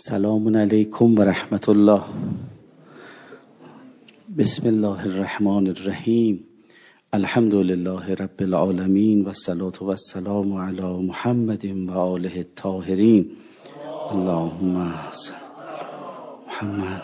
سلام علیکم و رحمت الله. بسم الله الرحمن الرحیم. الحمد لله رب العالمین و الصلاة و السلام علی محمد و آله الطاهرین. اللهم صل محمد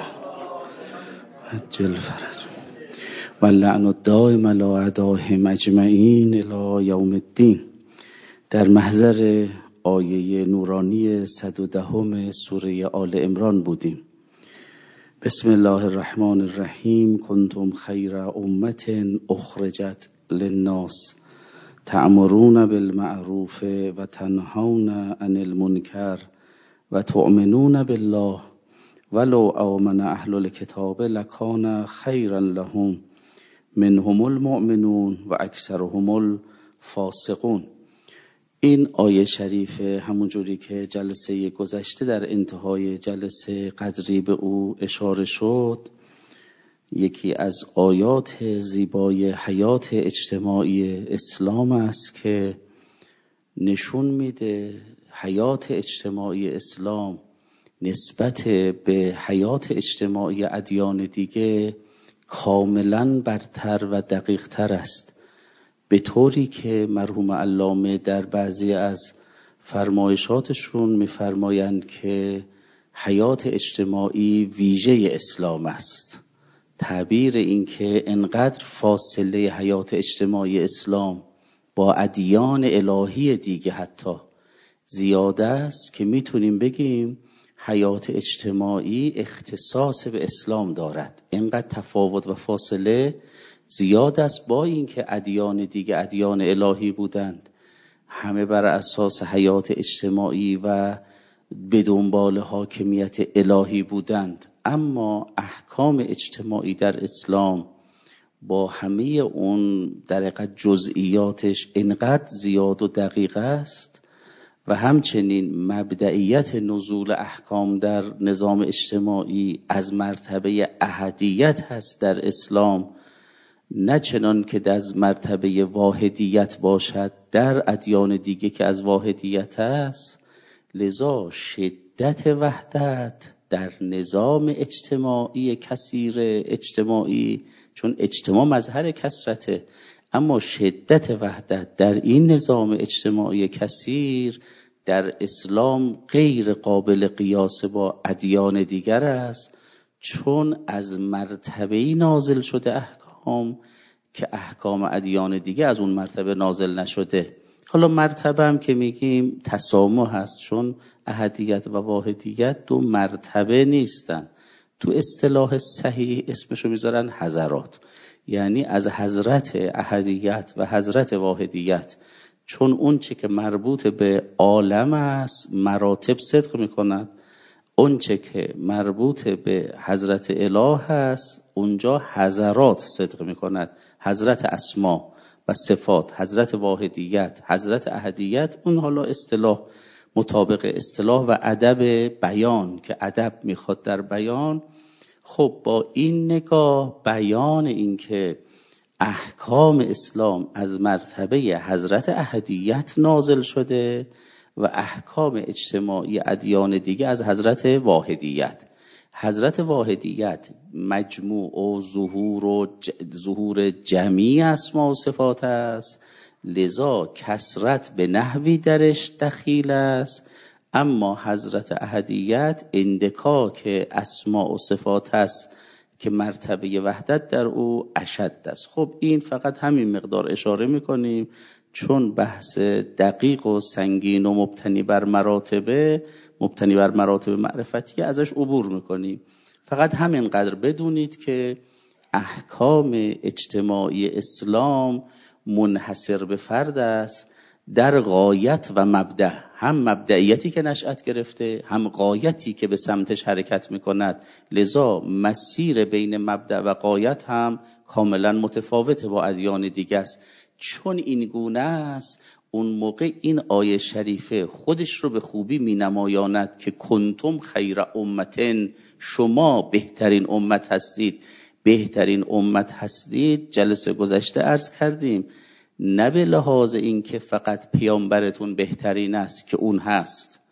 عجل فرج و اللعن الدائم علی اعدائهم اجمعین الی یوم الدین. در محضر آیه نورانی 110 سوره آل عمران بودیم. بسم الله الرحمن الرحیم. کنتم خیر امة اخرجت للناس تأمرون بالمعروف و تنهون عن المنکر و تؤمنون بالله ولو آمن اهل الکتاب لکان خیرا لهم منهم المؤمنون و اکثرهم الفاسقون. این آیه شریف همونجوری که جلسه گذشته در انتهای جلسه قدری به او اشاره شد، یکی از آیات زیبای حیات اجتماعی اسلام است که نشون میده حیات اجتماعی اسلام نسبت به حیات اجتماعی ادیان دیگه کاملا برتر و دقیق تر است، به طوری که مرحوم علامه در بعضی از فرمایشاتشون میفرمایند که حیات اجتماعی ویژه اسلام است. تعبیر این که انقدر فاصله حیات اجتماعی اسلام با ادیان الهی دیگه حتی زیاده است که میتونیم بگیم حیات اجتماعی اختصاص به اسلام دارد. اینقدر تفاوت و فاصله زیاد است، با اینکه ادیان دیگه ادیان الهی بودند، همه بر اساس حیات اجتماعی و به دنبال حاکمیت الهی بودند، اما احکام اجتماعی در اسلام با همه اون در حقیقت جزئیاتش اینقدر زیاد و دقیق است و همچنین مبدئیت نزول احکام در نظام اجتماعی از مرتبه احدیت هست در اسلام، نه چنان که از مرتبه واحدیت باشد در ادیان دیگه که از واحدیت است. لذا شدت وحدت در نظام اجتماعی کثیر اجتماعی، چون اجتماع مظهر کثرته، اما شدت وحدت در این نظام اجتماعی کثیر در اسلام غیر قابل قیاس با ادیان دیگر است، چون از مرتبه‌ای نازل شده احکام که احکام ادیان دیگه از اون مرتبه نازل نشده. حالا مرتبه هم که میگیم تسامح هست، چون احدیت و واحدیت دو مرتبه نیستن. تو اصطلاح صحیح اسمشو میذارن حضرات، یعنی از حضرت احدیت و حضرت واحدیت، چون اون چه که مربوط به عالم است مراتب صدق میکنن، اون چه که مربوط به حضرت اله هست اونجا حضرات صدق میکند. حضرت اسما و صفات، حضرت واحدیت، حضرت احدیت، اون حالا اصطلاح مطابق اصطلاح و ادب بیان که ادب میخواد در بیان. خب با این نگاه بیان این که احکام اسلام از مرتبه حضرت احدیت نازل شده و احکام اجتماعی ادیان دیگه از حضرت واحدیت. حضرت واحدیت مجموع و ظهور جمعی اسما و صفات است، لذا کثرت به نحوی درش دخیل است، اما حضرت احدیت اندکاک اسما و صفات است که مرتبه وحدت در او اشد است. خب این فقط همین مقدار اشاره میکنیم، چون بحث دقیق و سنگین و مبتنی بر مراتب معرفتی ازش عبور میکنیم. فقط همینقدر بدونید که احکام اجتماعی اسلام منحصر به فرد است در غایت و مبدأ، هم مبدئیتی که نشأت گرفته هم غایتی که به سمتش حرکت میکند. لذا مسیر بین مبدأ و غایت هم کاملا متفاوته با ادیان دیگه است. چون این گونه است، اون موقع این آیه شریفه خودش رو به خوبی می نمایاند که کنتم خیر امتن، شما بهترین امت هستید. بهترین امت هستید جلسه گذشته عرض کردیم، نه به لحاظ این که فقط پیامبرتون بهترین است که اون هست،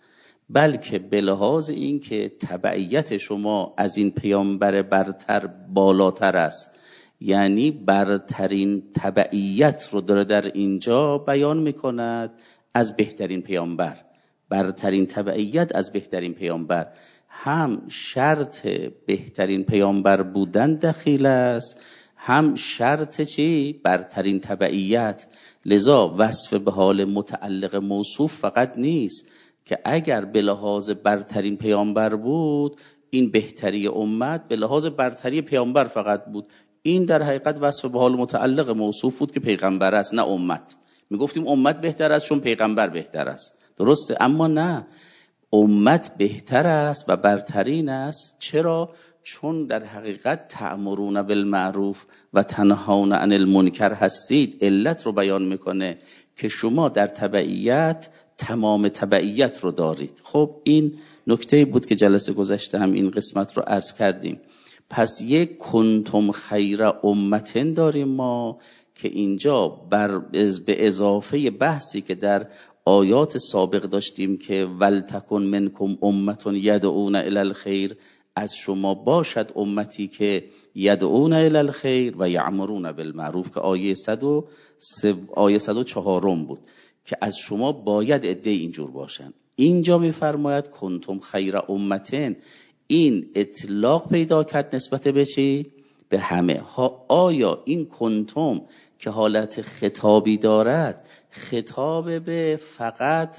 بلکه به لحاظ این که تبعیت شما از این پیامبر برتر بالاتر است. یعنی برترین تبعیت رو داره در اینجا بیان میکند از بهترین پیامبر. برترین تبعیت از بهترین پیامبر، هم شرط بهترین پیامبر بودن دخیل است، هم شرط چی؟ برترین تبعیت. لذا وصف به حال متعلق موصوف فقط نیست که اگر به لحاظ برترین پیامبر بود، این بهتری امت به لحاظ برتری پیامبر فقط بود. این در حقیقت وصف به حال متعلق موصوف بود که پیغمبر است، نه امت. میگفتیم امت بهتر است چون پیغمبر بهتر است، درسته؟ اما نه، امت بهتر است و برترین است. چرا؟ چون در حقیقت تأمرون بالمعروف و تنهون عن المنکر هستید. علت رو بیان میکنه که شما در تبعیت تمام تبعیت رو دارید. خب این نکته بود که جلسه گذشته هم این قسمت رو عرض کردیم. پس یک کنتم خیر امتن داریم ما که اینجا به اضافه بحثی که در آیات سابق داشتیم که ولتکن منکم امتون یدعون الی الخیر، از شما باشد امتی که یدعون الی الخیر و یأمرون بالمعروف، که آیه 104 بود که از شما باید عده اینجور باشن. اینجا میفرماید کنتم خیر امتن، این اطلاق پیدا کرد نسبت به چی؟ به همه ها. آیا این کنتم که حالت خطابی دارد، خطاب به فقط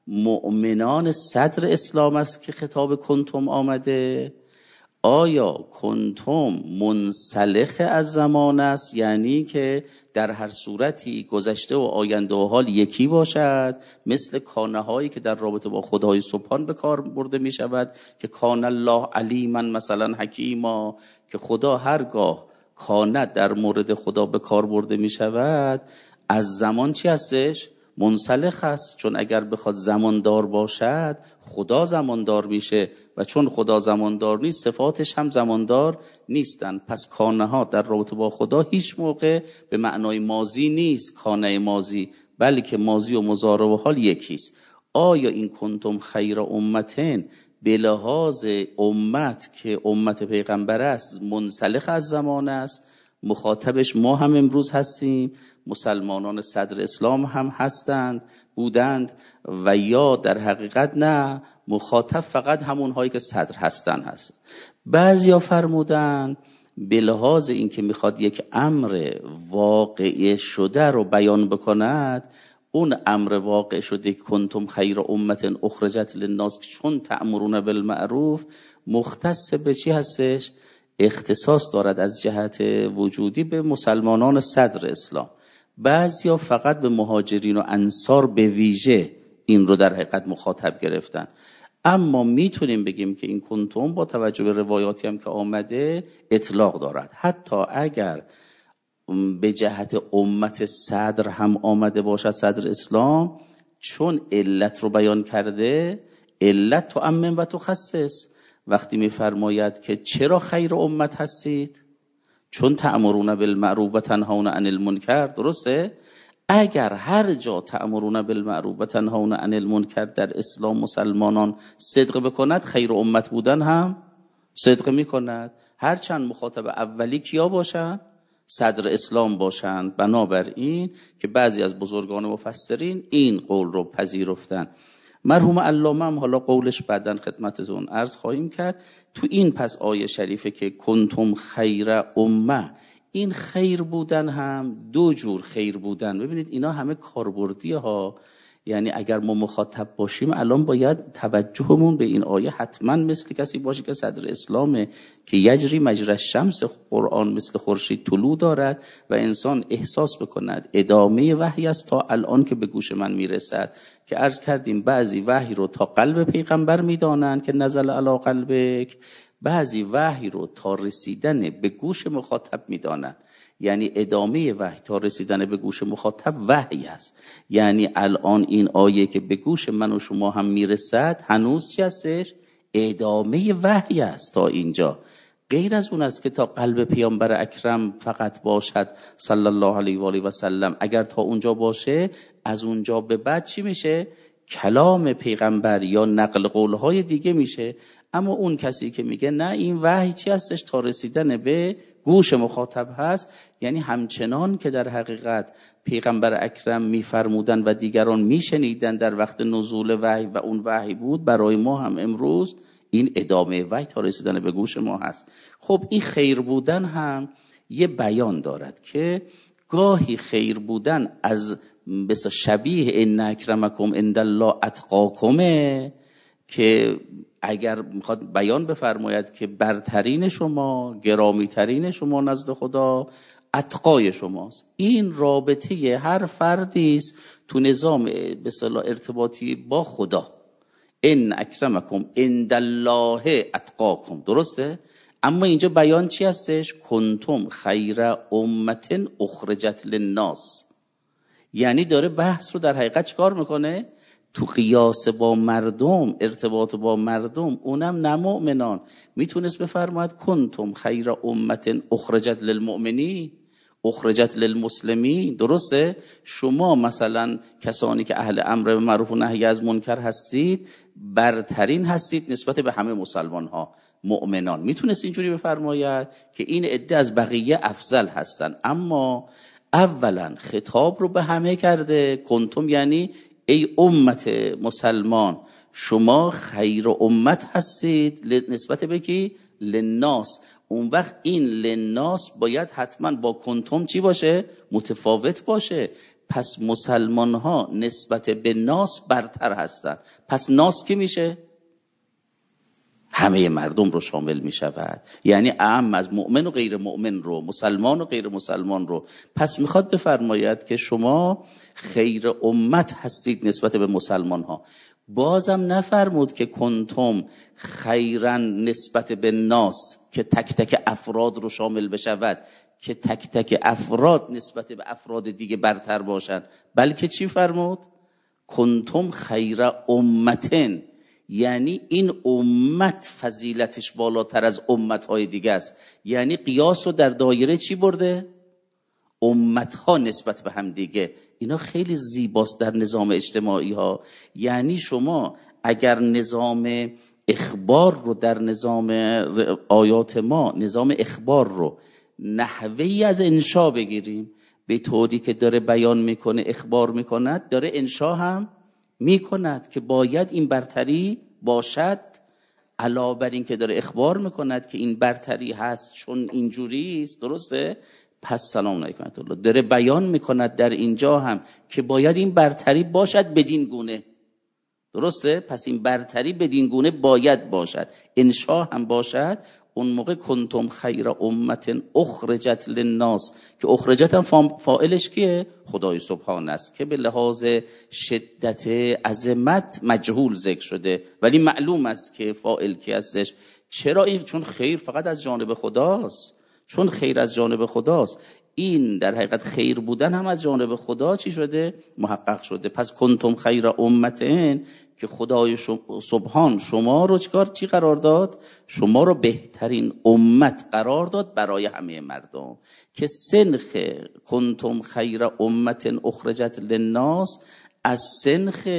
مؤمنان صدر اسلام است که خطاب کنتم آمده؟ آیا کنتم منسلخ از زمان است، یعنی که در هر صورتی گذشته و آینده و حال یکی باشد، مثل کانه هایی که در رابطه با خدای سبحان به کار برده می شود که کان الله علیما مثلا حکیما، که خدا هرگاه کانه در مورد خدا به کار برده می شود از زمان چی هستش؟ منسلخ است. چون اگر بخواد زماندار باشد خدا زماندار میشه و چون خدا زماندار نیست صفاتش هم زماندار نیستن. پس کانه ها در رابطه با خدا هیچ موقع به معنای ماضی نیست، کانه ماضی، بلکه ماضی و مضارع و حال یکیست. آیا این کنتم خیر امتن به لحاظ امت که امت پیغمبر است منسلخ از زمان است؟ مخاطبش ما هم امروز هستیم، مسلمانان صدر اسلام هم هستند بودند، و یا در حقیقت نه، مخاطب فقط همون هایی که صدر هست. بعضیا فرمودند به لحاظ این که میخواد یک امر واقع شده رو بیان بکند، اون امر واقع شده کنتم خیر امت اخرجت للناس چون تأمرون بالمعروف مختص به چی هستش؟ اختصاص دارد از جهت وجودی به مسلمانان صدر اسلام. بعضیا فقط به مهاجرین و انصار به ویژه این رو در حقیقت مخاطب گرفتن. اما میتونیم بگیم که این کنتم با توجه به روایاتی هم که آمده اطلاق دارد، حتی اگر به جهت امت صدر هم آمده باشد صدر اسلام، چون علت رو بیان کرده، علت تعمم و تخصص. وقتی میفرماید که چرا خیر امت هستید؟ چون تأمرون بالمعروف و تنهون عن المنکر، درسته؟ اگر هر جا تأمرون بالمعروف و تنهون عن المنکر در اسلام مسلمانان صدق بکند، خیر امت بودن هم صدق میکند. هرچند مخاطب اولی کیا باشند؟ صدر اسلام باشند. بنابراین که بعضی از بزرگان مفسرین این قول رو پذیرفتن. مرحوم علامه هم حالا قولش بعداً خدمتتون عرض خواهیم کرد. تو این پس آیه شریفه که کنتم خیر امه، این خیر بودن هم دو جور خیر بودن. ببینید اینا همه کاربردی ها، یعنی اگر ما مخاطب باشیم الان باید توجهمون به این آیه حتما مثل کسی باشه که صدر اسلامه که یجری مجری الشمس، قرآن مثل خورشید طلوع دارد و انسان احساس بکند ادامه وحی است تا الان که به گوش من میرسد. که عرض کردیم بعضی وحی رو تا قلب پیغمبر میدانند که نزل علی قلبک، بعضی وحی رو تا رسیدن به گوش مخاطب میدانند. یعنی ادامه وحی تا رسیدن به گوش مخاطب وحی است. یعنی الان این آیه که به گوش من و شما هم میرسد هنوز چی هستش؟ ادامه وحی است تا اینجا. غیر از اون است که تا قلب پیامبر اکرم فقط باشد صلی الله علیه و آله و سلم. اگر تا اونجا باشه، از اونجا به بعد چی میشه؟ کلام پیغمبر یا نقل قولهای دیگه میشه. اما اون کسی که میگه نه این وحی چی هستش تا رسیدن به گوش مخاطب هست، یعنی همچنان که در حقیقت پیغمبر اکرم میفرمودن و دیگران میشنیدن در وقت نزول وحی و اون وحی بود، برای ما هم امروز این ادامه وحی تا رسیدن به گوش ما هست. خب این خیر بودن هم یه بیان دارد که گاهی خیر بودن از بس شبیه ان اکرمکم عند الله اتقاکمه، که اگر میخواد بیان بفرماید که برترین شما، گرامی ترین شما نزد خدا اتقای شماست. این رابطه هر فردی است تو نظام به اصطلاح ارتباطی با خدا. ان اکرمکم عند الله اتقاکم، درسته؟ اما اینجا بیان چی هستش؟ کنتم خیر امت اخرجت للناس. یعنی داره بحث رو در حقیقت چیکار میکنه؟ تو قیاس با مردم، ارتباط با مردم، اونم نه مؤمنان، میتونست بفرماید کنتم خیر امت اخرجت للمؤمنین، اخرجت للمسلمین، درسته؟ شما مثلا کسانی که اهل امر معروف و نهی از منکر هستید برترین هستید نسبت به همه مسلمان ها مؤمنان. میتونست اینجوری بفرماید که این عده از بقیه افضل هستن. اما اولا خطاب رو به همه کرده، کنتم یعنی ای امت مسلمان شما خیر امت هستید نسبت به کی؟ للناس. اون وقت این للناس باید حتما با کنتم چی باشه؟ متفاوت باشه. پس مسلمان ها نسبت به ناس برتر هستند. پس ناس کی میشه؟ همه مردم رو شامل می شود، یعنی اعم از مؤمن و غیر مؤمن رو، مسلمان و غیر مسلمان رو. پس میخواد بفرماید که شما خیر امت هستید نسبت به مسلمان ها. بازم نفرمود که کنتم خیرن نسبت به ناس که تک تک افراد رو شامل بشود، که تک تک افراد نسبت به افراد دیگه برتر باشند، بلکه چی فرمود؟ کنتم خیر امتن، یعنی این امت فضیلتش بالاتر از امتهای دیگه است. یعنی قیاس رو در دایره چی برده؟ امتها نسبت به هم دیگه. اینا خیلی زیباست در نظام اجتماعی ها. یعنی شما اگر نظام اخبار رو در نظام آیات ما، نظام اخبار رو نحوهی از انشا بگیریم، به طوری که داره بیان میکنه، اخبار میکند، داره انشا هم میکند که باید این برتری باشد. علاوه بر این که داره اخبار میکند که این برتری هست چون اینجوری است، درسته؟ پس سلام علیکم الله داره بیان میکند در اینجا هم که باید این برتری باشد بدین گونه، درسته؟ پس این برتری بدین گونه باید باشد، انشا هم باشد. اون موقع کنتم خیر امت اخرجت للناس، که اخرجت هم فاعلش کیه؟ خدای سبحان است، که به لحاظ شدت عظمت مجهول ذکر شده ولی معلوم است که فاعل کی هستش. چرا این؟ چون خیر فقط از جانب خداست، چون خیر از جانب خداست. این در حقیقت خیر بودن هم از جانب خدا چی شده؟ محقق شده. پس کنتم خیر امتن، که خدای سبحان شما رو چی قرار داد؟ شما رو بهترین امت قرار داد برای همه مردم. که سنخ کنتم خیر امت اخرجت للناس از سنخ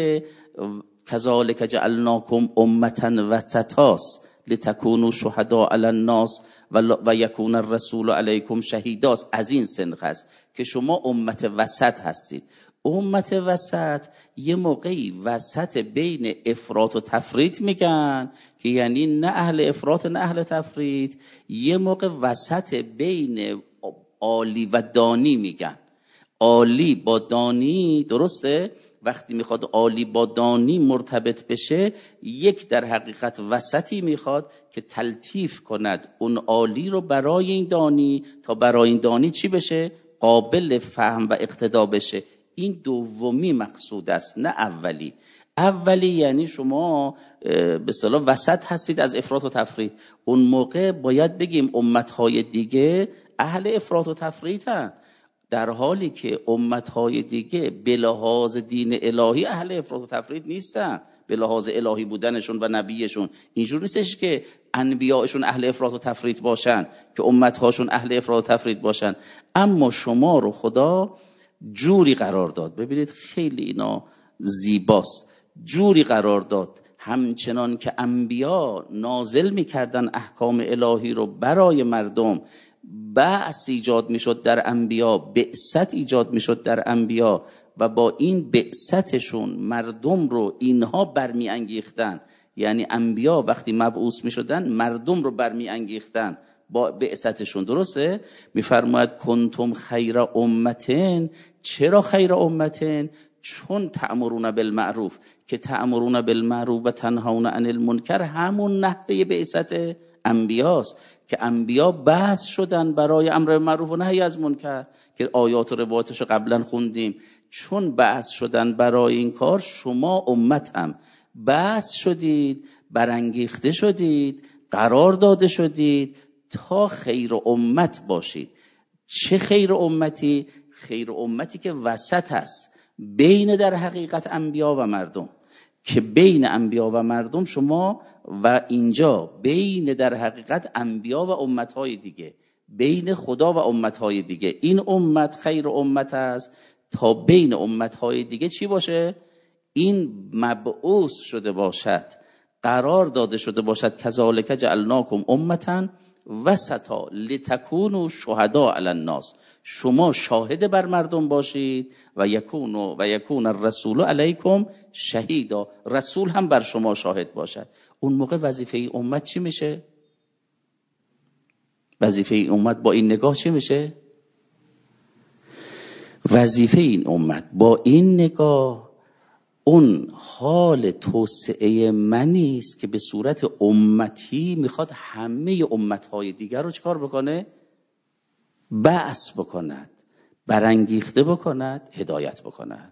کذالک جعلناکم امتا وسطاست لتکونوا شهداء علی الناس و یکون الرسول علیکم شهیداست. از این سنخ هست که شما امت وسط هستید. امت وسط یه موقعی وسط بین افراط و تفریط میگن، که یعنی نه اهل افراط نه اهل تفریط. یه موقع وسط بین عالی و دانی میگن، عالی با دانی، درسته؟ وقتی میخواد عالی با دانی مرتبط بشه، یک در حقیقت وسطی میخواد که تلطیف کند اون عالی رو برای این دانی، تا برای این دانی چی بشه؟ قابل فهم و اقتدا بشه. این دومی مقصود است نه اولی. اولی یعنی شما به اصطلاح وسط هستید از افراط و تفریط. اون موقع باید بگیم امتهای دیگه اهل افراط و تفریطن، در حالی که امتهای دیگه به لحاظ دین الهی اهل افراط و تفریط نیستن، به لحاظ الهی بودنشون و نبیشون. اینجور نیستش که انبیاءشون اهل افراط و تفریط باشن که امتهاشون اهل افراط و تفریط باشن. اما شما رو خدا جوری قرار داد، ببینید خیلی اینا زیباست، جوری قرار داد همچنان که انبیا نازل میکردن احکام الهی رو برای مردم، بعث ایجاد میشد در انبیا، بعثت ایجاد میشد در انبیا و با این بعثتشون مردم رو اینها برمی انگیختن. یعنی انبیا وقتی مبعوث میشدن مردم رو برمی انگیختن با بعثتشون. درسته؟ میفرماید کنتم خیر امتن. چرا خیر امتن؟ چون تأمرون بالمعروف، که تأمرون بالمعروف و تنهون عن المنکر همون نحوه بعثت انبیاست که انبیا بعث شدن برای امر معروف و نهی از منکر که آیات و روایاتش رو قبلا خوندیم. چون بعث شدن برای این کار، شما امت هم بعث شدید، برانگیخته شدید، قرار داده شدید تا خیر امت باشید. چه خیر امتی؟ خیر امتی که وسط هست بین در حقیقت انبیا و مردم، که بین انبیا و مردم شما و اینجا بین در حقیقت انبیا و امتهای دیگه، بین خدا و امتهای دیگه. این امت خیر امت است تا بین امتهای دیگه چی باشه؟ این مبعوث شده باشد، قرار داده شده باشد. کذالک جعلناکم امة وسطا لتکونوا شهداء علی الناس، شما شاهد بر مردم باشید و یکون الرسول علیکم شهیدا، رسول هم بر شما شاهد باشد. اون موقع وظیفه امت چی میشه؟ وظیفه امت با این نگاه چی میشه؟ وظیفه این امت با این نگاه اون حال توسعه منی است که به صورت امتی میخواد همه امتهای دیگر رو چکار بکنه؟ بعث بکند، برانگیخته بکند، هدایت بکند.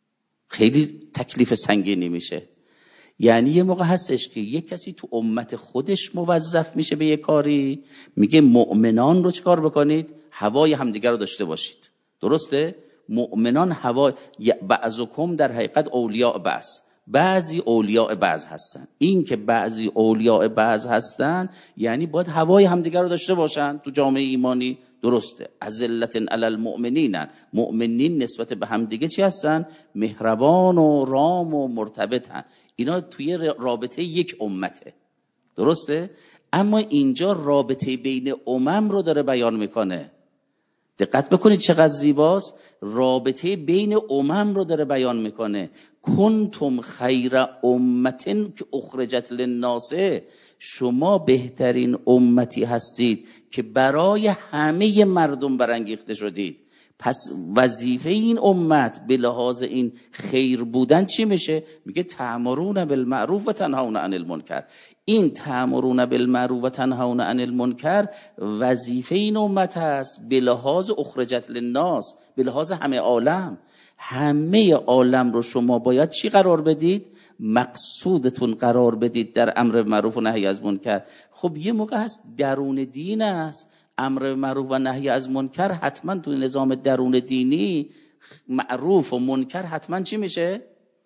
خیلی تکلیف سنگینی میشه. یعنی یه موقع هستش که یک کسی تو امت خودش موظف میشه به یه کاری، میگه مؤمنان رو چکار بکنید؟ هوای همدیگر رو داشته باشید. درسته؟ مؤمنان هوای بعضکم در حقیقت اولیاء بعض، بعضی اولیاء بعض هستن. این که بعضی اولیاء بعض هستن یعنی باید هوای همدیگر رو داشته باشن تو جامعه ایمانی. درسته؟ اذلة علی المؤمنین، مؤمنین نسبت به همدیگه چی هستن؟ مهربان و رام و مرتبطن. اینا توی رابطه یک امته. درسته؟ اما اینجا رابطه بین امم رو داره بیان میکنه. دقت بکنید چقدر زیباست. رابطه بین امم رو داره بیان میکنه. کنتم خیر امتن که اخرجت للناس، شما بهترین امتی هستید که برای همه مردم برانگیخته شدید. پس وظیفه این امت به لحاظ این خیر بودن چی میشه؟ میگه تأمرون بالمعروف و تنهون عن المنکر. این تأمرون بالمعروف و تنهون عن المنکر وظیفه این امت هست به لحاظ اخرجت للناس، به لحاظ همه عالم. همه عالم رو شما باید چی قرار بدید؟ مقصودتون قرار بدید در امر معروف و نهی از منکر. خب یه موقع هست درون دین است، امر معروف و نهی از منکر حتما تو نظام درون دینی معروف و منکر حتما چی میشه؟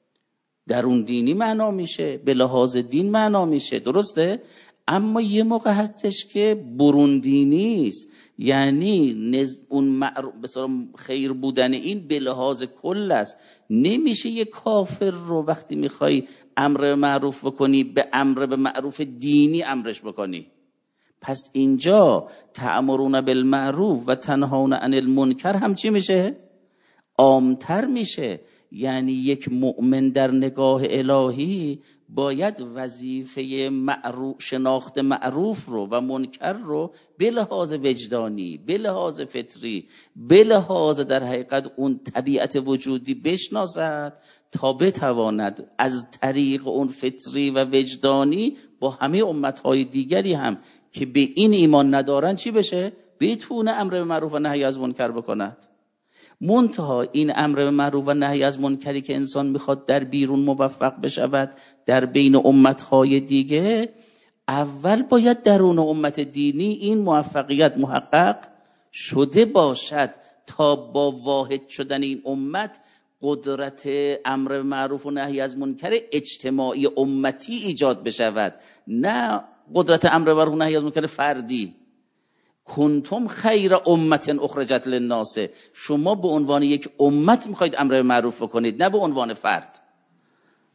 درون دینی معنا میشه، به لحاظ دین معنا میشه. درسته؟ اما یه موقع هستش که برون دینی است، یعنی اون معروف بسیار خیر بودن این به لحاظ کل است. نمیشه یه کافر رو وقتی میخوای امر معروف بکنی به امر به معروف دینی امرش بکنی. پس اینجا تأمرون بالمعروف و تنهون عن المنکر هم چی میشه؟ عامتر میشه. یعنی یک مؤمن در نگاه الهی باید وظیفه معروف، شناخت معروف رو و منکر رو به لحاظ وجدانی، به لحاظ فطری، به لحاظ در حقیقت اون طبیعت وجودی بشناسد تا بتواند از طریق اون فطری و وجدانی با همه امتهای دیگری هم که به این ایمان ندارن چی بشه؟ بتونه امر به معروف و نهی از منکر بکند. منتها این امر به معروف و نهی از منکری که انسان میخواد در بیرون موفق بشود در بین امتهای دیگه، اول باید درون امت دینی این موفقیت محقق شده باشد تا با واحد شدن این امت قدرت امر به معروف و نهی از منکر اجتماعی امتی ایجاد بشود، نه قدرت امر به معروف و نهی از منکر فردی. کنتم خیر امت اخرجت للناس، شما به عنوان یک امت میخواید امر به معروف بکنید، نه به عنوان فرد.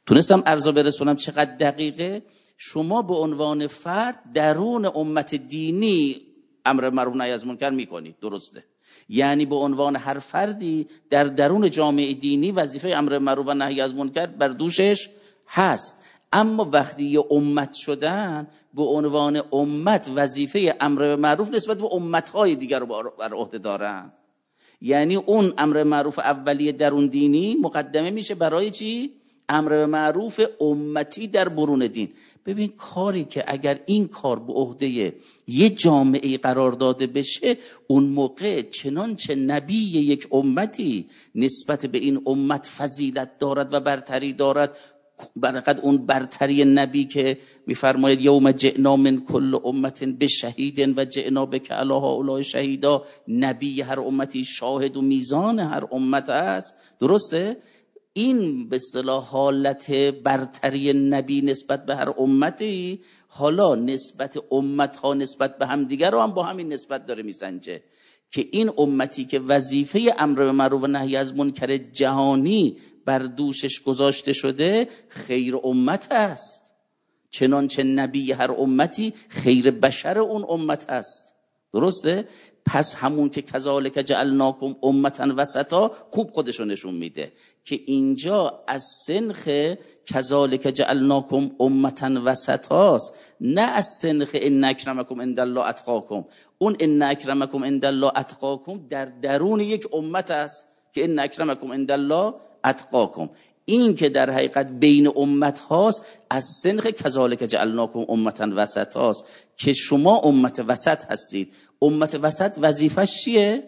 تونستم عرضا برسونم چقدر دقیقه. شما به عنوان فرد درون امت دینی امر معروف نهی از منکر میکنید، درسته؟ یعنی به عنوان هر فردی در درون جامعه دینی وظیفه امر معروف و نهی از منکر بر دوشش هست. اما وقتی یه امت شدن، به عنوان امت وظیفه امر معروف نسبت به امتهای دیگر رو بر عهده دارن. یعنی اون امر معروف اولیه درون دینی مقدمه میشه برای چی؟ امر معروف امتی در برون دین. ببین کاری که اگر این کار به عهده یه جامعه قرار داده بشه، اون موقع چنانچه نبی یک امتی نسبت به این امت فضیلت دارد و برتری دارد، برقد اون برتری نبی که میفرماید یوم جئنا من کل امت بشهید و جئنا بک علی هؤلاء شهیدا، نبی هر امتی شاهد و میزان هر امت است، درسته؟ این به اصطلاح حالت برتری نبی نسبت به هر امتی، حالا نسبت امتها نسبت به هم دیگر رو هم با همین نسبت داره میسنجه که این امتی که وظیفه امر به معروف و نهی از منکر جهانی بر دوشش گذاشته شده خیر امت است، چنانچه نبی هر امتی خیر بشر اون امت است، درسته؟ پس همون که کذالک جعلناکم امتا وسطا خوب خودشو نشون میده که اینجا از سنخ کذالک جعلناکم امتا وسطاست، نه از سنخ ان اکرمکم عند الله اتقاکم. اون ان اکرمکم عند الله اتقاکم در درون یک امت است که ان اکرمکم عند الله اتقاکم. این که در حقیقت بین امت هاست از سنخ کذالک جعلناکم امتا وسط هاست که شما امت وسط هستید. امت وسط وظیفش چیه؟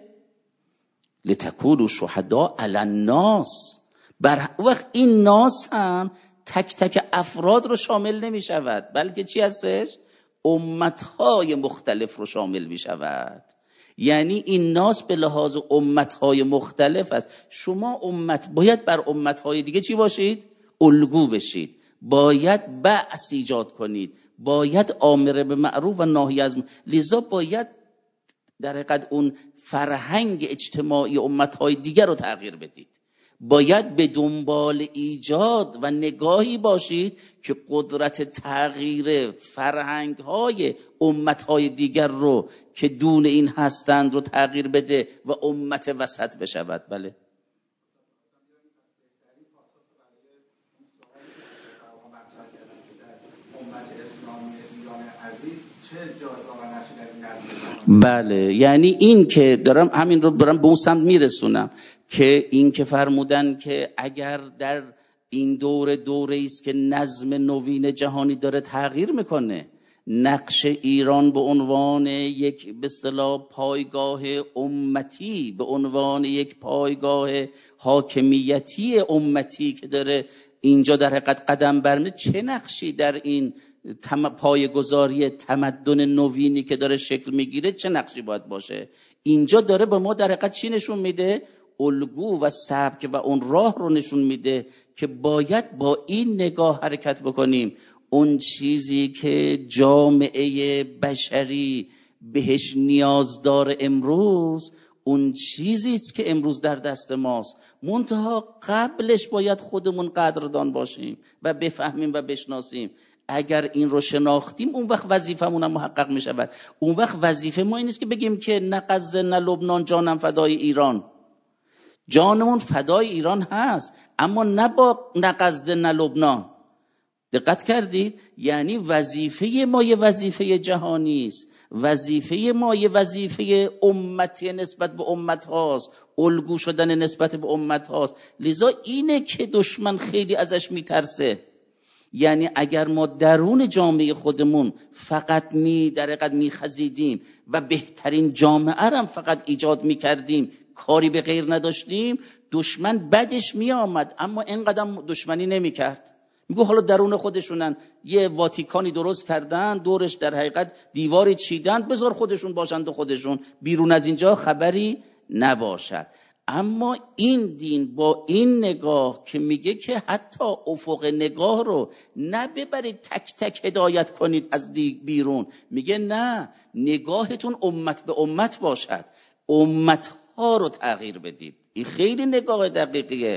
لتکونوا شهداء علی الناس. بر وقت این ناس هم تک تک افراد رو شامل نمی شود، بلکه چی هستش؟ امتهای مختلف رو شامل می شود. یعنی این ناس به لحاظ امتهای مختلف است. شما امت باید بر امتهای دیگه چی باشید؟ الگو بشید، باید بعث ایجاد کنید، باید آمر به معروف و ناهی از منکر. لذا باید در حقیقت اون فرهنگ اجتماعی امتهای دیگر رو تغییر بدید. باید به دنبال ایجاد و نگاهی باشید که قدرت تغییر فرهنگ‌های امت‌های دیگر رو که دون این هستند رو تغییر بده و امت وسط بشود. بله. بله، یعنی این که دارم همین رو به اون سمت میرسونم که این که فرمودن که اگر در این دوره است که نظم نوین جهانی داره تغییر میکنه، نقش ایران به عنوان یک به اصطلاح پایگاه امتی، به عنوان یک پایگاه حاکمیتی امتی که داره اینجا در حقیقت قدم برمی‌داره، چه نقشی در این پایه‌گذاری تمدن نوینی که داره شکل میگیره چه نقشی باید باشه؟ اینجا داره به ما در حقیقت چی نشون میده؟ الگو و سبک و اون راه رو نشون میده که باید با این نگاه حرکت بکنیم. اون چیزی که جامعه بشری بهش نیاز داره امروز، اون چیزی است که امروز در دست ماست، منتها قبلش باید خودمون قدردان باشیم و بفهمیم و بشناسیم. اگر این رو شناختیم اون وقت وظیفمون هم محقق می شود. اون وقت وظیفه ما این نیست که بگیم که نه غزه نه لبنان جانم فدای ایران. جانمون فدای ایران هست، اما نه با نه غزه نه لبنان. دقت کردید؟ یعنی وظیفه ما یه وظیفه جهانی است، وظیفه ما یه وظیفه امتی نسبت به امت هاست، الگو شدن نسبت به امت هاست. لذا اینه که دشمن خیلی ازش میترسه. یعنی اگر ما درون جامعه خودمون فقط در حقیقت میخزیدیم و بهترین جامعه هم فقط ایجاد میکردیم، کاری به غیر نداشتیم، دشمن بدش میآمد اما اینقدر دشمنی نمیکرد. میگو حالا درون خودشونن یه واتیکانی درست کردن، دورش در حقیقت دیواری چیدن، بذار خودشون باشند و خودشون، بیرون از اینجا خبری نباشد. اما این دین با این نگاه که میگه که حتی افق نگاه رو نه ببرید تک تک هدایت کنید از بیرون، میگه نه، نگاهتون امت به امت باشد، امت ها رو تغییر بدید. این خیلی نگاه دقیقیه.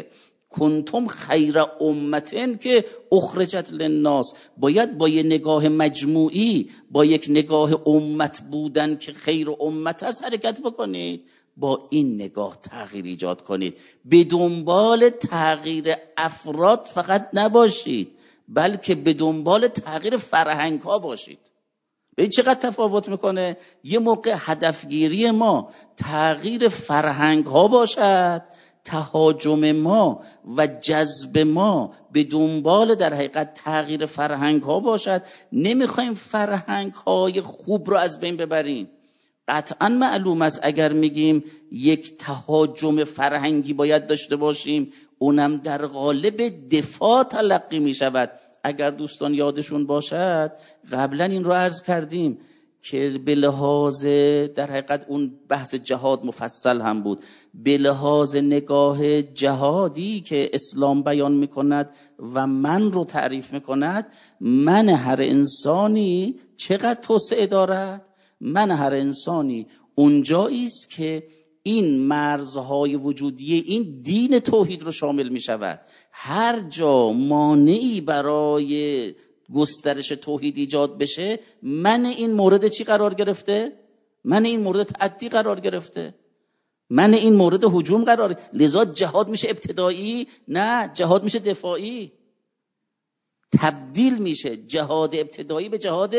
کنتم خیر امتن که اخرجت للناس، باید با یه نگاه مجموعی، با یک نگاه امت بودن که خیر امت هست حرکت بکنید. با این نگاه تغییر ایجاد کنید. به دنبال تغییر افراد فقط نباشید، بلکه به دنبال تغییر فرهنگ ها باشید. به چقدر تفاوت میکنه؟ یه موقع هدفگیری ما تغییر فرهنگ ها باشد، تهاجم ما و جذب ما به دنبال در حقیقت تغییر فرهنگ ها باشد. نمیخوایم فرهنگ های خوب رو از بین ببریم. قطعا معلوم است اگر میگیم یک تهاجم فرهنگی باید داشته باشیم، اونم در قالب دفاع تلقی میشود. اگر دوستان یادشون باشد قبلا این رو عرض کردیم که به لحاظ در حقیقت اون بحث جهاد مفصل هم بود، به لحاظ نگاه جهادی که اسلام بیان میکند و من رو تعریف میکند، من هر انسانی چقدر توسعه دارد؟ من هر انسانی اونجایی است که این مرزهای وجودی این دین توحید رو شامل می شود. هر جا مانعی برای گسترش توحید ایجاد بشه، من این مورد چی قرار گرفته؟ من این مورد تعدی قرار گرفته، من این مورد هجوم قرار. لذا جهاد میشه ابتدایی؟ نه، جهاد میشه دفاعی. تبدیل میشه جهاد ابتدایی به جهاد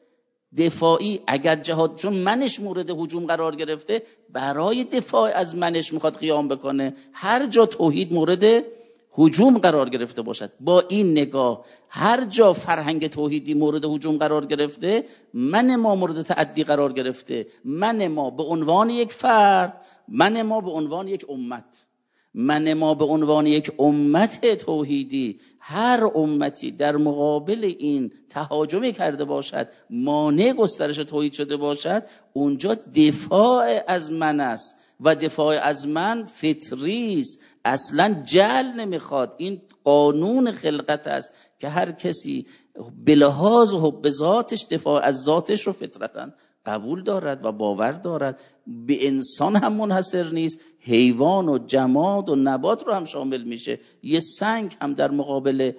دفاعی. اگر جهاد چون منش مورد هجوم قرار گرفته، برای دفاع از منش میخواد قیام بکنه. هر جا توحید مورد هجوم قرار گرفته باشد، با این نگاه هر جا فرهنگ توحیدی مورد هجوم قرار گرفته، من ما مورد تعدی قرار گرفته. من ما به عنوان یک فرد، من ما به عنوان یک امت، من ما به عنوان یک امت توحیدی، هر امتی در مقابل این تهاجمی کرده باشد، مانع گسترش توحید شده باشد، اونجا دفاع از من است و دفاع از من فطری است، اصلا جعل نمیخواد. این قانون خلقت است که هر کسی به لحاظ حب ذاتش دفاع از ذاتش رو فطرتاً قبول دارد و باور دارد. به انسان هم منحصر نیست، حیوان و جماد و نبات رو هم شامل میشه. یه سنگ هم در مقابل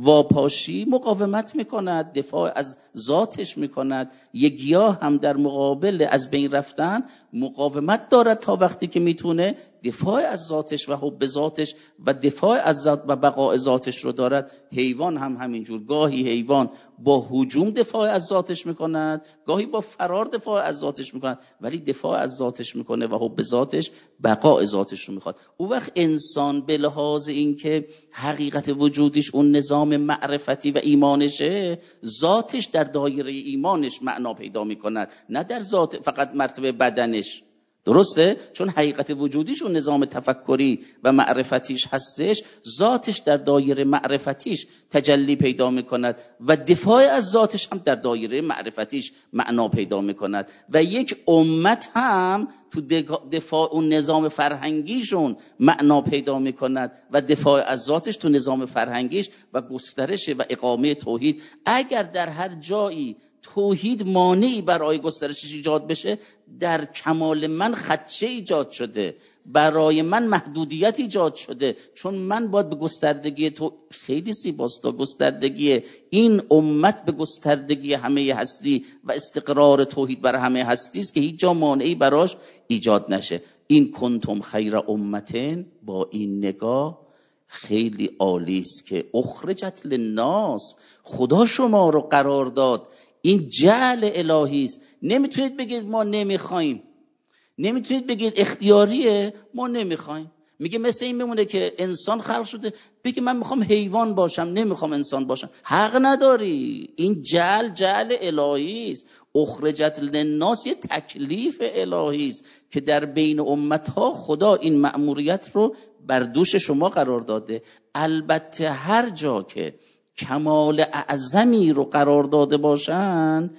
واپاشی مقاومت میکند، دفاع از ذاتش میکند. یک گیاه هم در مقابل از بین رفتن مقاومت دارد تا وقتی که میتونه دفاع از ذاتش و حب ذاتش و دفاع از ذات و بقاء ذاتش رو دارد. حیوان هم همینجور، گاهی حیوان با هجوم دفاع از ذاتش میکند، گاهی با فرار دفاع از ذاتش میکند، ولی دفاع از ذاتش میکنه و حب ذاتش بقاء ذاتش رو میخواد. اون وقت انسان به لحاظ اینکه حقیقت وجودش اون نظام معرفتی و ایمانشه، ذاتش در دایره ایمانش معنا پیدا میکند، نه در ذات فقط مرتبه بدنش. درسته؟ چون حقیقت وجودیش اون نظام تفکری و معرفتیش هستش، ذاتش در دایره معرفتیش تجلی پیدا میکند و دفاع از ذاتش هم در دایره معرفتیش معنا پیدا میکند. و یک امت هم تو دفاع اون نظام فرهنگیشون معنا پیدا میکند و دفاع از ذاتش تو نظام فرهنگیش و گسترش و اقامه توحید. اگر در هر جایی توحید مانعی برای گسترشش ایجاد بشه، در کمال من خدشه ایجاد شده، برای من محدودیت ایجاد شده، چون من باید به گستردگی خیلی زیباست، گستردگی این امت به گستردگی همه هستی و استقرار توحید بر همه هستی است که هیچ جا مانعی براش ایجاد نشه. این کنتم خیر امتن، با این نگاه خیلی عالی است که اخرجت للناس، خدا شما رو قرار داد. این جعل الهی است. نمیتونید بگید ما نمیخوایم، نمیتونید بگید اختیاریه ما نمیخوایم. میگه مثل این بمونه که انسان خلق شده بگه من میخوام حیوان باشم، نمیخوام انسان باشم. حق نداری. این جعل الهی است. اخرجت للناس یه تکلیف الهی است که در بین امتها خدا این مأموریت رو بر دوش شما قرار داده. البته هر جا که کمال اعظمی رو قرار داده باشن،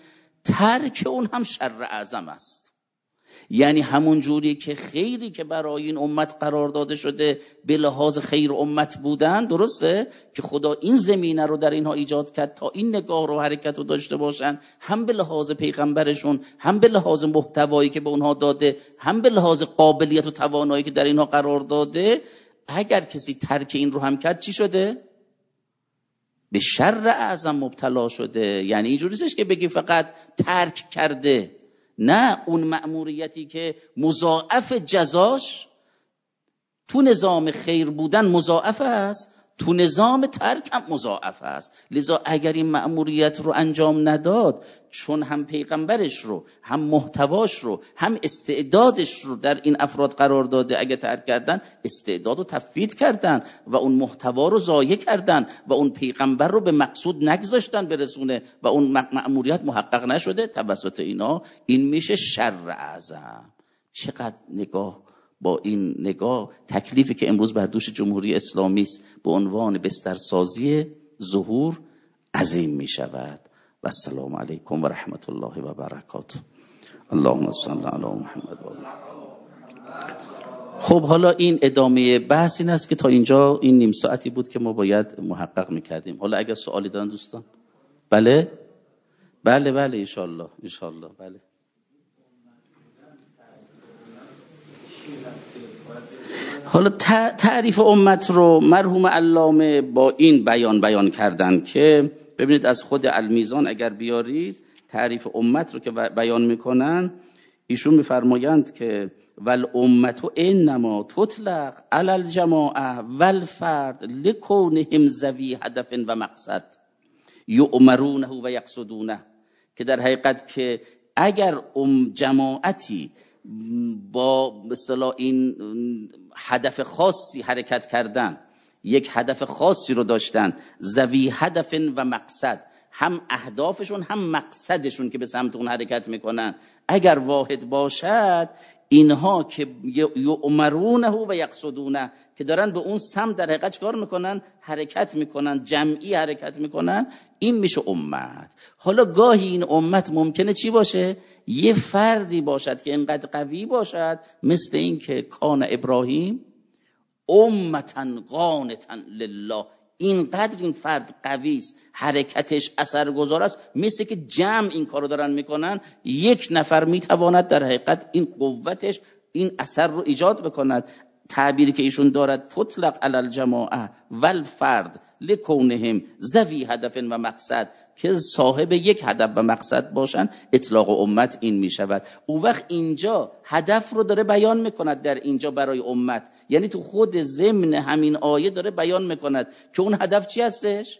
ترک اون هم شر اعظم است. یعنی همون جوری که خیری که برای این امت قرار داده شده به لحاظ خیر امت بودن، درسته که خدا این زمینه رو در اینها ایجاد کرد تا این نگاه رو حرکت رو داشته باشن، هم به لحاظ پیغمبرشون، هم به لحاظ محتوایی که به اونها داده، هم به لحاظ قابلیت و توانایی که در اینها قرار داده. اگر کسی ترک این رو هم کرد چی شده؟ به شر اعظم مبتلا شده. یعنی اینجوری نیستش که بگی فقط ترک کرده، نه، اون مأموریتی که مضاعف جزاش تو نظام خیر بودن مضاعف است، تو نظام ترک هم مضاعف است. لذا اگر این مأموریت رو انجام نداد، چون هم پیغمبرش رو، هم محتواش رو، هم استعدادش رو در این افراد قرار داده، اگه ترک کردن استعداد رو تفویض کردن و اون محتوا رو ضایع کردن و اون پیغمبر رو به مقصود نگذاشتن برسونه و اون مأموریت محقق نشده، توسط اینا این میشه شر اعظم. چقدر نگاه با این نگاه تکلیفی که امروز بر دوش جمهوری اسلامی است به عنوان بسترسازی ظهور عظیم می شود. و السلام علیکم و رحمت الله و برکاته. اللهم صل علی محمد و آله. خب حالا این ادامه بحث این است که تا اینجا این نیم ساعتی بود که ما باید محقق میکردیم. حالا اگر سوالی دارن دوستان؟ بله بله بله انشالله انشالله. بله حالا تعریف امت رو مرحوم علامه با این بیان کردن که ببینید از خود المیزان اگر بیارید تعریف امت رو که بیان میکنن، ایشون میفرمایند که ول امت انما تطلق علی الجماعه والفرد لکونهم ذوی هدف و مقصد یؤمرونه و یقصدونه، که در حقیقت که اگر جماعتی با مثلا این هدف خاصی حرکت کردن، یک هدف خاصی رو داشتن، ذوی هدف و مقصد، هم اهدافشون هم مقصدشون که به سمت اون حرکت میکنن اگر واحد باشد، اینها که یؤمرونه و یقصدونه، که دارن به اون سمت در حقیقت چیکار میکنن؟ حرکت میکنن، جمعی حرکت میکنن، این میشه امت. حالا گاهی این امت ممکنه چی باشه؟ یه فردی باشد که اینقدر قوی باشد، مثل این که کان ابراهیم امتن قانتن لله، اینقدر این فرد قوی است، حرکتش اثرگذار است، مثل که جمع این کارو دارن میکنن، یک نفر میتواند در حقیقت این قوتش این اثر رو ایجاد بکند. تعبیری که ایشون دارد تطلق علی الجماعه والفرد لکونهم ذوی هدف و مقصد، که صاحب یک هدف و مقصد باشن، اطلاق امت این می شود. او وقت اینجا هدف رو داره بیان میکند در اینجا برای امت، یعنی تو خود ضمن همین آیه داره بیان میکند که اون هدف چی هستش؟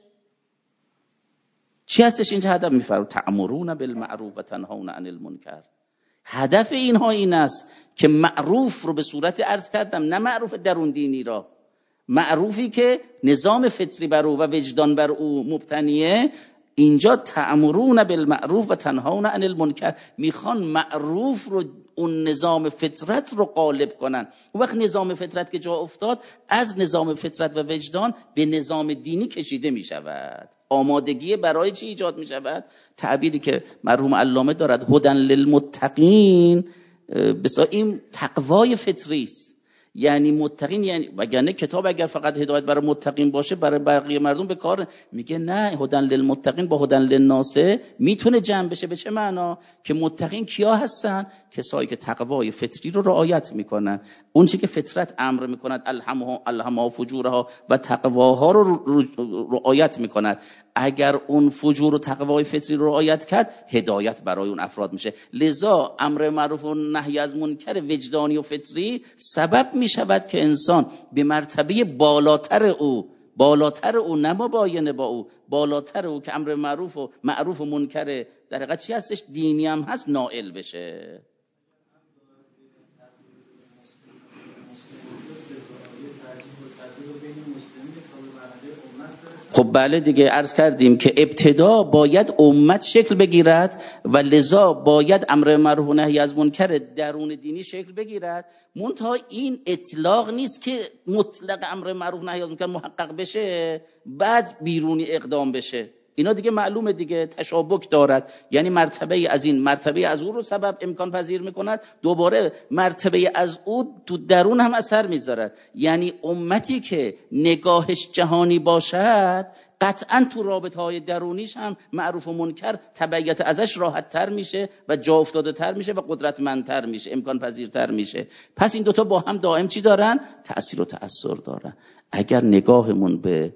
چی هستش اینجا هدف؟ میفرماید تأمرون بالمعروف و تنهون عن المنکر. هدف اینها این است که معروف رو به صورت عرض کردم، نه معروف درون دینی را، معروفی که نظام فطری بر او و وجدان بر او مبتنیه، اینجا تأمرون بالمعروف و تنهون عن المنکر، میخوان معروف رو، اون نظام فطرت رو غالب کنن. اون وقت نظام فطرت که جا افتاد، از نظام فطرت و وجدان به نظام دینی کشیده میشود. آمادگی برای چی ایجاد میشود؟ تعبیری که مرحوم علامه دارد هدن للمتقین، بسیار این تقوای فطری است. یعنی متقین، یعنی وگرنه کتاب اگر فقط هدایت برای متقین باشه برای بقیه مردم به کار میگه نه، هدن للمتقین با هدن للناس میتونه جمع بشه. به چه معنا؟ که متقین کیا هستن؟ کسایی که تقوای فطری رو رعایت میکنن، اون چیزی که فطرت امر میکند، الهمها فجورها و تقواها رو رعایت میکند. اگر اون فجور و تقوای فطری رو رعایت کرد، هدایت برای اون افراد میشه. لذا امر معروف و نهی از منکر وجدانی و فطری سبب میشود که انسان به مرتبه بالاتر او نه مباینه با او، بالاتر او که امر معروف و منکر در حقیقت چی هستش؟ دینی هم هست، نائل بشه. خب بله دیگه، عرض کردیم که ابتدا باید امت شکل بگیرد و لذا باید امر معروف و نهی از منکر درون دینی شکل بگیرد. منتها این اطلاق نیست که مطلق امر معروف و نهی از منکر محقق بشه بعد بیرونی اقدام بشه. اینا دیگه معلومه دیگه تشابک دارد، یعنی مرتبه از این مرتبه از او رو سبب امکان پذیر میکند، دوباره مرتبه از او تو درون هم اثر میذارد. یعنی امتی که نگاهش جهانی باشد قطعا تو رابطه‌های درونیش هم معروف و منکر تبعیت ازش راحت تر میشه و جا افتاده تر میشه و قدرتمندتر میشه، امکان پذیرتر میشه. پس این دوتا با هم دائم چی دارن؟ تأثیر و تأثیر دارن. اگر نگاهمون به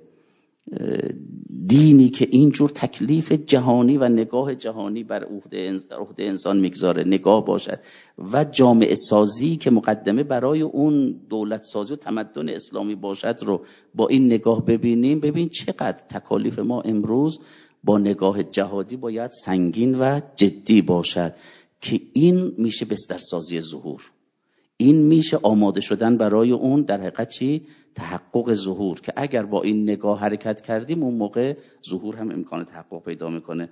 دینی که اینجور تکلیف جهانی و نگاه جهانی بر عهده انسان میگذاره نگاه باشد و جامعه سازی که مقدمه برای اون دولت سازی و تمدن اسلامی باشد رو با این نگاه ببینیم، ببین چقدر تکالیف ما امروز با نگاه جهادی باید سنگین و جدی باشد که این میشه بسترسازی ظهور، این میشه آماده شدن برای اون در حقیقت چی؟ تحقق ظهور، که اگر با این نگاه حرکت کردیم اون موقع ظهور هم امکان تحقق پیدا میکنه.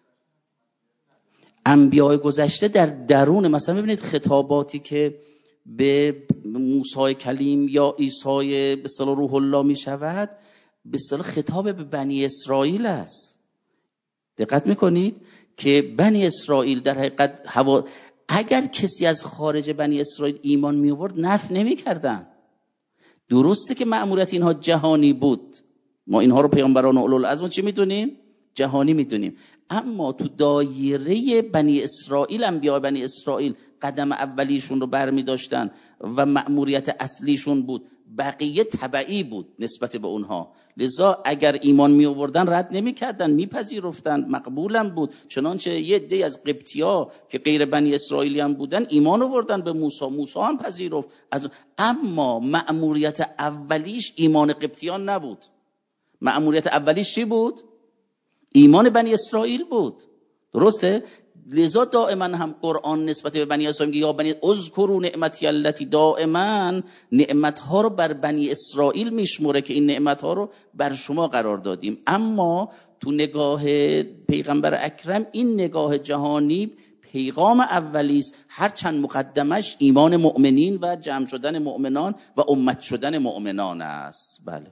انبیاء گذشته در درون، مثلا ببینید خطاباتی که به موسی کلیم یا عیسی به اصطلاح روح الله میشود، به اصطلاح خطاب به بنی اسرائیل است. دقت میکنید که بنی اسرائیل در حقیقت اگر کسی از خارج بنی اسرائیل ایمان می آورد نفی نمی‌کردن. درسته که مأموریت اینها جهانی بود، ما اینها رو پیامبران اولوالعزم چی میدونیم؟ جهانی میدونیم، اما تو دایره بنی اسرائیل، انبیاء بنی اسرائیل قدم اولیشون رو برمی داشتن و مأموریت اصلیشون بود، بقیه تبعی بود نسبت به اونها. لذا اگر ایمان می آوردن رد نمی کردن، می پذیرفتن، مقبولم بود. چنانچه یه عده از قبطی‌ها که غیر بنی اسرائیلی هم بودن ایمان آوردن به موسی، موسی هم پذیرفت. اما مأموریت اولیش ایمان قبطیان نبود. مأموریت اولیش چی بود؟ ایمان بنی اسرائیل بود. درسته؟ لذا دائما هم قرآن نسبت به بنی اسرائیل میگه یا بنی اذکروا نعمتی التی، دائما نعمتها رو بر بنی اسرائیل میشموره که این نعمتها رو بر شما قرار دادیم. اما تو نگاه پیغمبر اکرم این نگاه جهانی پیغام اولی است، هرچند مقدمش ایمان مؤمنین و جمع شدن مؤمنان و امت شدن مؤمنان است. بله.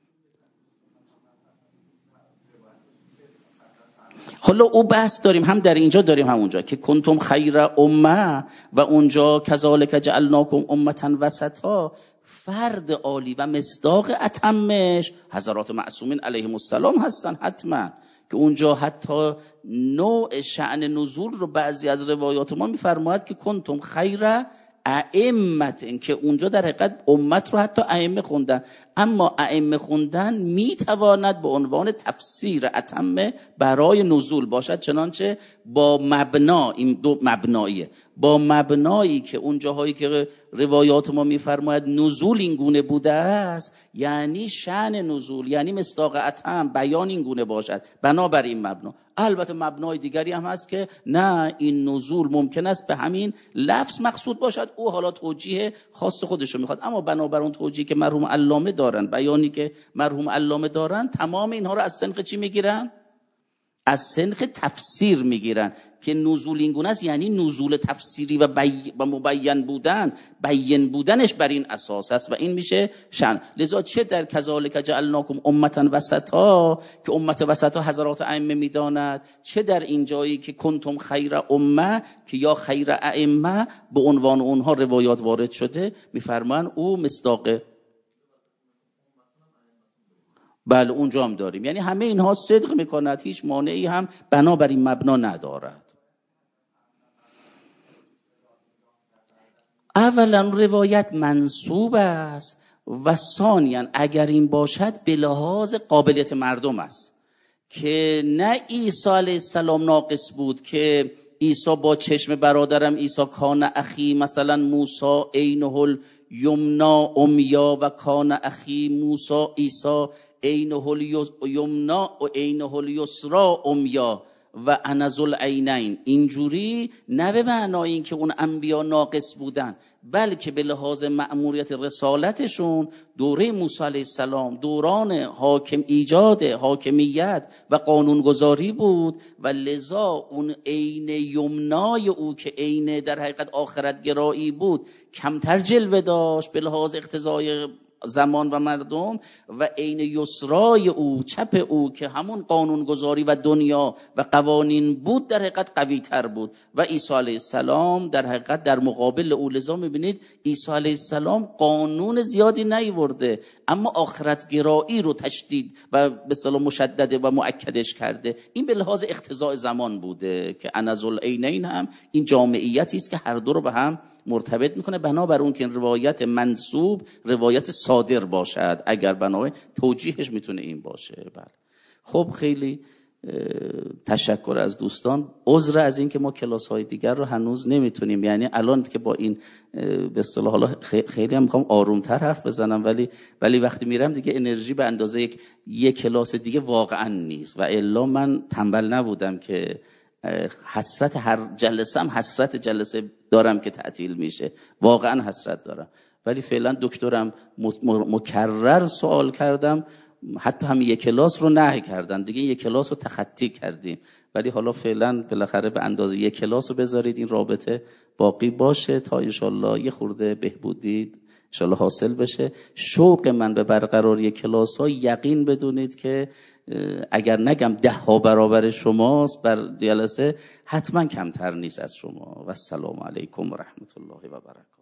حالا او بحث داریم، هم در اینجا داریم هم اونجا، که کنتم خیر امه و اونجا کذالک جعلناکم امتا وسطا، فرد عالی و مصداق اتمش حضرات معصومین علیهم السلام هستن حتما، که اونجا حتی نوع شأن نزول رو بعضی از روایات ما میفرماید که کنتم خیر ائمت، این که اونجا در حقیقت امت رو حتی ائمه خوندن، اما ائمه خوندن میتواند به عنوان تفسیر اتم برای نزول باشد، چنانچه با مبنا، این دو مبناییه، با مبنایی که اون جاهایی که روایات ما میفرماید نزول این گونه بوده است، یعنی شأن نزول، یعنی مصداق اتم بیان این گونه باشد بنابر این مبنا. البته مبنای دیگری هم هست که نه، این نزول ممکن است به همین لفظ مقصود باشد، او حالا توجیه خاص خودش رو میخواد، اما بنابر اون توجیه که مرحوم علامه دارن، بیانی که مرحوم علامه دارن، تمام اینها رو از سنخ چی میگیرن؟ از سنخ تفسیر میگیرن که نزول این گونه است، یعنی نزول تفسیری و مبین بودن، بیان بودنش بر این اساس است و این میشه شأن. لذا چه در کذالک جعلناکم امتا وسطا که امت وسطا حضرات ائمه میداند، چه در این جایی که کنتم خیر امه که یا خیر ائمه به عنوان اونها روایات وارد شده، میفرمان او مصداق. بله اونجا هم داریم، یعنی همه اینها صدق میکند، هیچ مانعی هم بنابراین مبنا ندارد. اولا روایت منسوب است و ثانیاً اگر این باشد به لحاظ قابلیت مردم است، که نه عیسی علیه السلام ناقص بود که عیسی با چشم برادرم عیسی کان اخی مثلا موسی عینه الیمنا امیا و کان اخی موسی عیسی عینه الیمنا و عینه الیسرا امیا و انا ذو العینین. اینجوری نه به معنای این که اون انبیا ناقص بودن، بلکه به لحاظ مأموریت رسالتشون دوره موسی علیه السلام دوران ایجاد حاکمیت و قانونگذاری بود و لذا اون عین یمنای او که عین در حقیقت آخرت گرایی بود کمتر جلوه داشت به لحاظ اقتضای زمان و مردم و عین یسرای او، چپ او که همون قانونگذاری و دنیا و قوانین بود در حقیقت قوی تر بود و عیسی علیه السلام در حقیقت در مقابل او. لذا میبینید عیسی علیه السلام قانون زیادی نیورده اما آخرت گرایی رو تشدید و به اصطلاح مشدده و مؤکدش کرده. این به لحاظ اقتضاء زمان بوده که انذالعینین هم این جامعیتی است که هر دو رو به هم مرتبط میکنه، بنابر اون که روایت منسوب روایت صادر باشد، اگر بنابراین توجیهش میتونه این باشه. بله خب خیلی تشکر از دوستان. عذر از این که ما کلاس های دیگر رو هنوز نمیتونیم، یعنی الان که با این به اصطلاح حالا خیلی هم میخوام آرومتر حرف بزنم ولی وقتی میرم دیگه انرژی به اندازه یک کلاس دیگه واقعا نیست و الا من تنبل نبودم که حسرت هر جلسه هم حسرت جلسه دارم که تعطیل میشه، واقعا حسرت دارم. ولی فعلا دکترم مکرر سوال کردم، حتی هم یک کلاس رو نهی کردن دیگه، یک کلاس رو تخطی کردیم. ولی حالا فعلا بالاخره به اندازه یک کلاس رو بذارید این رابطه باقی باشه تا انشالله یه خورده بهبودی انشالله حاصل بشه. شوق من به برقراری کلاس ها یقین بدونید که اگر نگم 10 برابر شماست بر جلسه، حتما کمتر نیست از شما. و السلام علیکم و رحمت الله و برکاته.